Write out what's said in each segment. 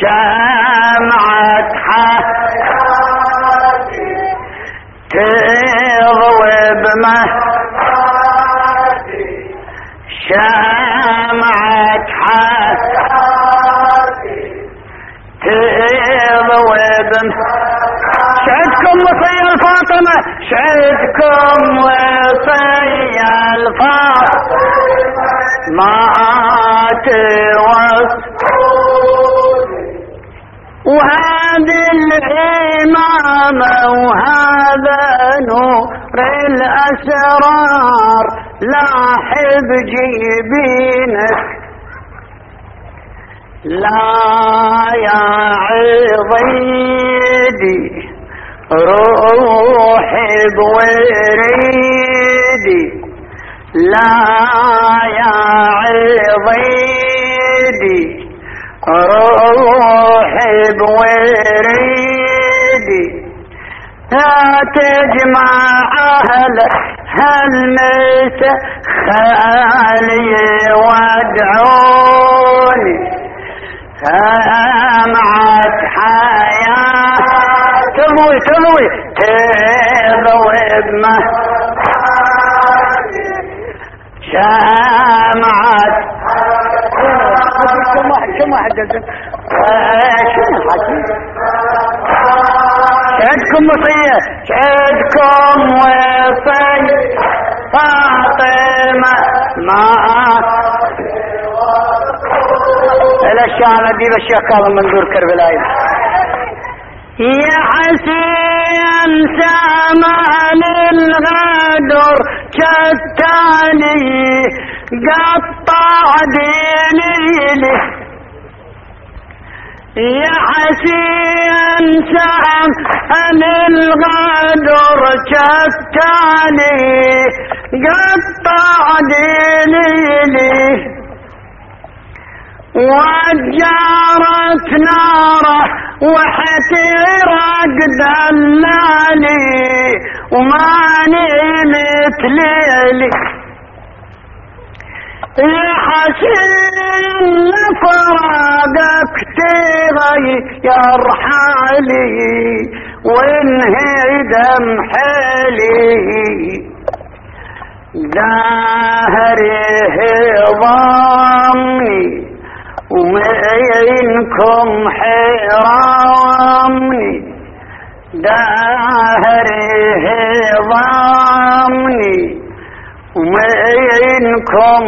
شمعة حياتي تضوي بمهدي شمعة حياتي تضوي بمهدي شهدكم وصي الفاطمة شهدكم وصي الفاطمة ما توصلوني وهذه الإمامة وهذا نور الأسرار لاحب جيبينك لا يا عضيدي روحي بوريدي لا يا عضيدي روحي بوريدي لا تجمع أهل هالمسا خالي وادعوني سمعت حياة تضوي تضوي بمهدي شمعت كم واحد شهدكم وصية شهدكم وصية فاطمة ما الاشياء نديب الشيخ كاظم منظور كربلاء يا حسين سامان الغدر شتاني قطع ديني يا حسين سامان الغدر شتاني قطع ديني وجارت ناره واحتراق دلالي وماني مثليلي يا حسين فراقك تغير حالي وانهدم حالي دهره ضمني ومنكم حرامني دهره ضمني ومنكم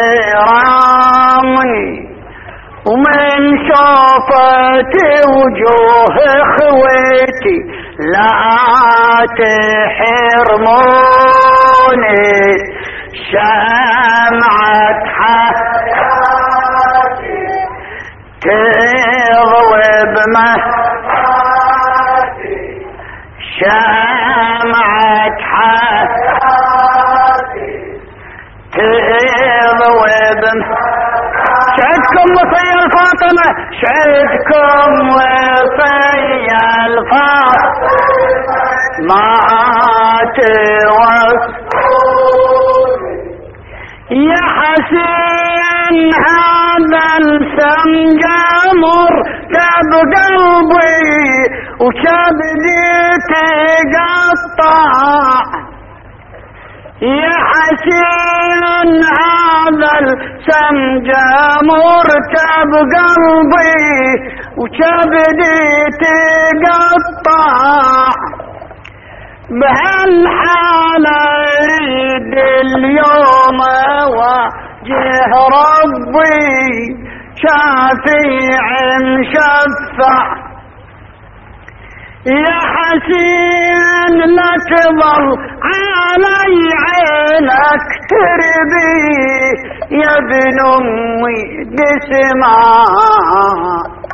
حرامني ومن شوفت وجوه اخوتي لا تحرموني شمعة حياتي تضوي بمهدي شمعة حياتي تضوي بمهدي شهدكم وصي الفاطمة شهدكم وصي الفاطمة ما توصلوني يا حسين هذا السنجمر كب قلبي وكبدي تقطع يا حسين هذا السنجمر كب قلبي وكبدي تقطع بهالحالة اريد اليوم واجه ربي شافيع مشفع يا حسين لا تظل علي عينك تربي يا ابن امي دسمع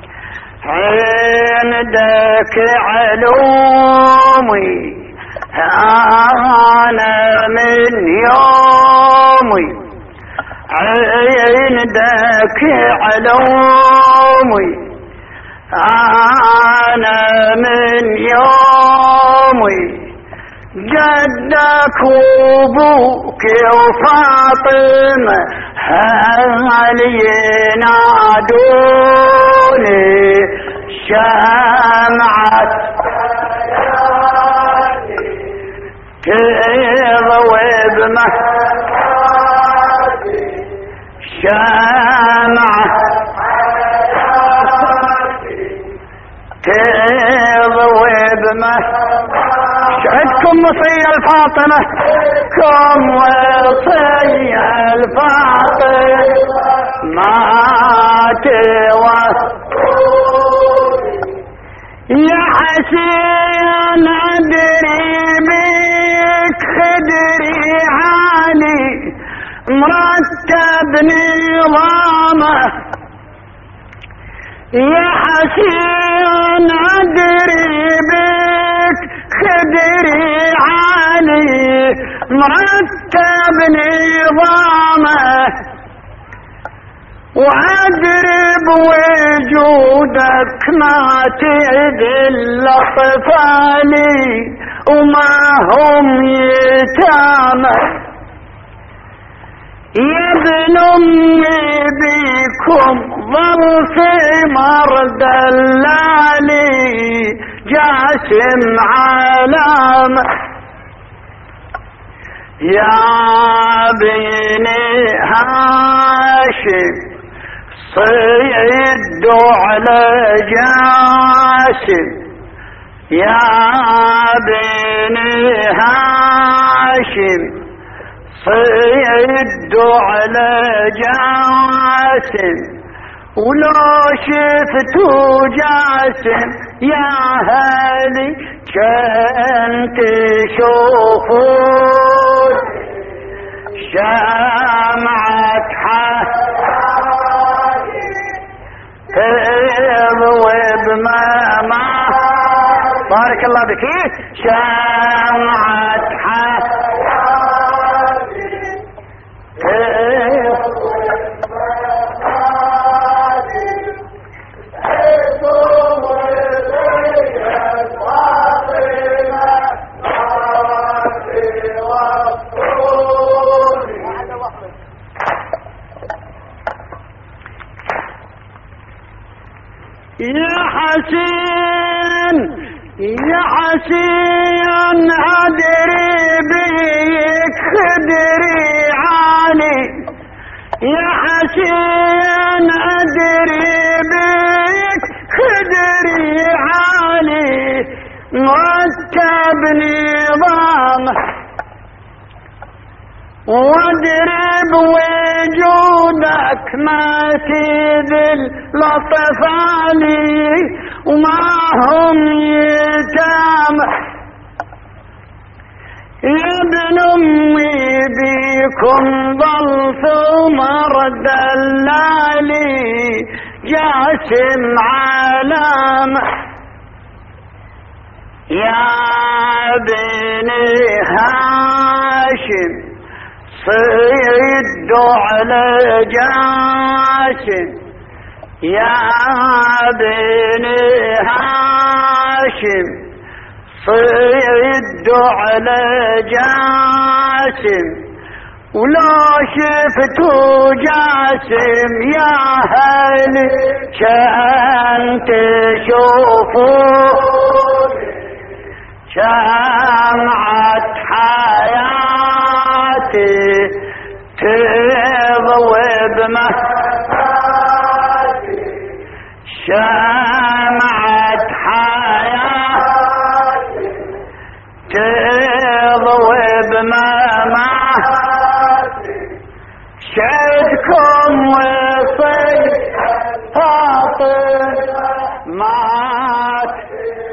عندك علومي أنا من يومي عندك علومي أنا من يومي جدك وابوك وفاطمة هل ينادوني شمعة تضوي بمهدي شمعة تضوي بمهدي شهدكم وصية الفاطمة كم وصية الفاطمة ما يا حسين أدري بك خدري عالي مرتب نظامه يا حسين أدري بك خدري عالي مرتب نظامه وأدري بوجودك ما تعدل أطفالي وما هم يتامى يا ابن أمي بكم ظل في مرد اللالي جاسم علامة يا بني هاشم صيدوا على جاسم يا بني هاشم صيدوا على جاسم ولو شفتوا جاسم يا هالي كان تشوفون شمعة تضوي بماما بارك الله بك شمعة يا حسين أدري بيك خدري عالي يا حسين أدري بيك خدري عالي مرتب نظامه وادري بوجودك ما تذل لطفالي وما هم يتامى يا ابن أمي بكم ظل ثم رد اللالي جاسم علامة يا بني هاشم صيدوا على جاسم يا بني هاشم صيدوا على جاسم ولو شفتوا جاسم يا هالي كان تشوفون شمعة حياتي تضوي بمهدي شمعة حياتي تضوي بمهدي شهدكم وصي فاطمة مات